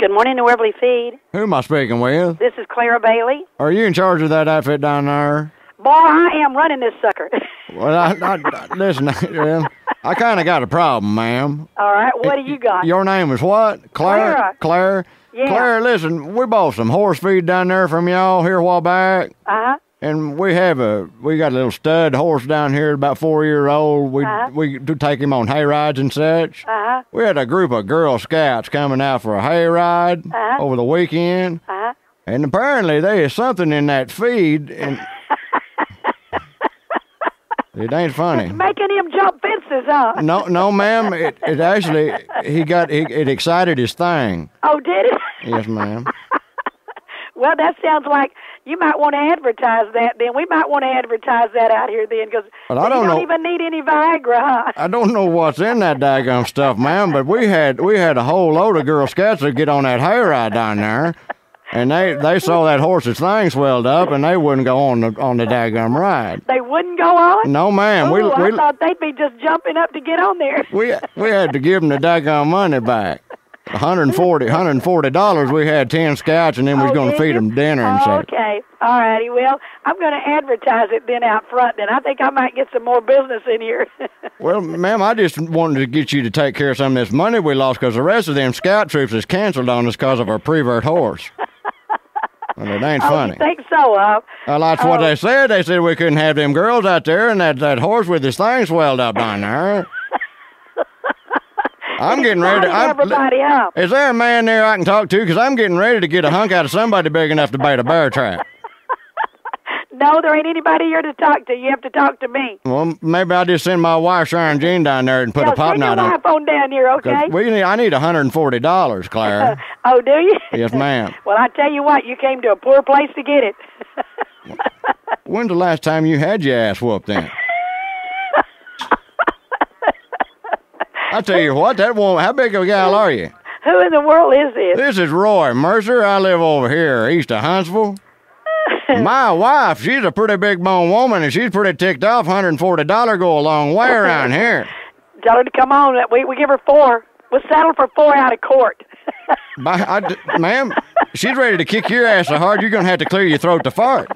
Good morning, New Waverly Feed. Who am I speaking with? This is Clara Bailey. Are you in charge of that outfit down there? Boy, I am running this sucker. Well, listen, I kind of got a problem, ma'am. All right, what do you got? Your name is what? Clara. Claire? Yeah. Claire, listen, we bought some horse feed down there from y'all here a while back. Uh-huh. And we got a little stud horse down here, about 4 years old. We do take him on hay rides and such. Uh-huh. We had a group of Girl Scouts coming out for a hay ride over the weekend. Uh-huh. And apparently there is something in that feed, and it ain't funny. It's making him jump fences, huh? No, ma'am. It actually, it excited his thing. Oh, did it? Yes, ma'am. Well, that sounds like you might want to advertise that then. We might want to advertise that out here then, because But you don't even need any Viagra, huh? I don't know what's in that daggum stuff, ma'am, but we had a whole load of Girl Scouts that get on that hayride down there, and they saw that horse's thing swelled up, and they wouldn't go on the daggum ride. They wouldn't go on? No, ma'am. Ooh, I thought they'd be just jumping up to get on there. We had to give them the daggum money back. $140. We had 10 scouts, and then we was going to feed them dinner and such. Okay. All righty. Well, I'm going to advertise it then out front. Then I think I might get some more business in here. Well, ma'am, I just wanted to get you to take care of some of this money we lost, because the rest of them scout troops is canceled on us because of our prevert horse. And it ain't funny. You think so, huh? Well, that's what they said. They said we couldn't have them girls out there, and that horse with his thing swelled up down there. I'm getting ready to... everybody up. Is there a man there I can talk to? Because I'm getting ready to get a hunk out of somebody big enough to bait a bear trap. No, there ain't anybody here to talk to. You have to talk to me. Well, maybe I'll just send my wife, Sharon Jean, down there and put a pop knot on. Send your wife on down here, okay? I need $140, Claire. Oh, do you? Yes, ma'am. Well, I tell you what, you came to a poor place to get it. When's the last time you had your ass whooped then? I tell you what, that woman, how big of a gal are you? Who in the world is this? This is Roy Mercer. I live over here east of Huntsville. My wife, she's a pretty big bone woman, and she's pretty ticked off. $140 go a long way around here. Tell her to come on. We give her 4. We'll settle for 4 out of court. Ma'am, she's ready to kick your ass so hard you're going to have to clear your throat to fart.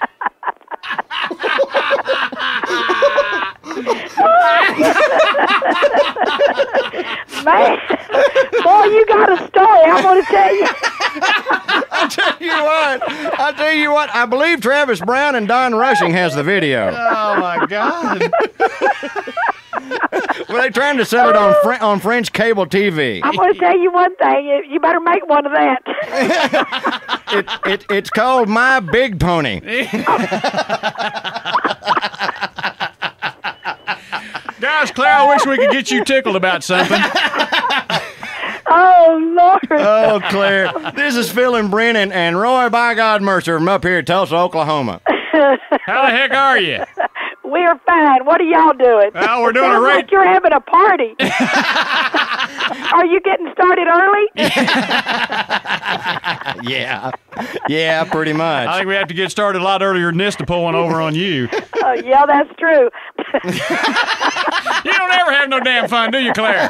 Man, boy, you got a story. I'm going to tell you. I tell you what. I believe Travis Brown and Don Rushing has the video. Oh my God! Well, they're trying to sell it on French cable TV. I'm going to tell you one thing. You better make one of that. It's called My Big Pony. Guys, Claire, I wish we could get you tickled about something. Oh, Lord. Oh, Claire. This is Phil and Brennan and Roy by God Mercer from up here at Tulsa, Oklahoma. How the heck are you? We're fine. What are y'all doing? Well, we're doing Sounds a like you're having a party. Are you getting started early? Yeah, pretty much. I think we have to get started a lot earlier than this to pull one over on you. Oh, yeah, that's true. You don't ever have no damn fun, do you, Claire?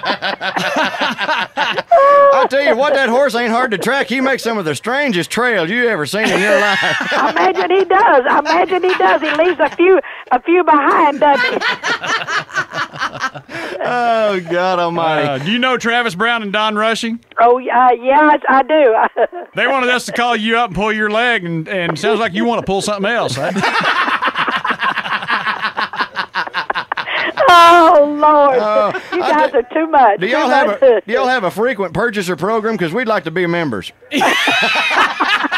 I'll tell you what, that horse ain't hard to track. He makes some of the strangest trails you ever seen in your life. I imagine he does. He leaves a few behind, doesn't he? Oh, God almighty. Do you know Travis Brown and Don Rushing? Oh, yeah, I do. They wanted us to call you up and pull your leg, and sounds like you want to pull something else. Huh? Oh, Lord. You guys are too much. Do y'all have a frequent purchaser program? Because we'd like to be members.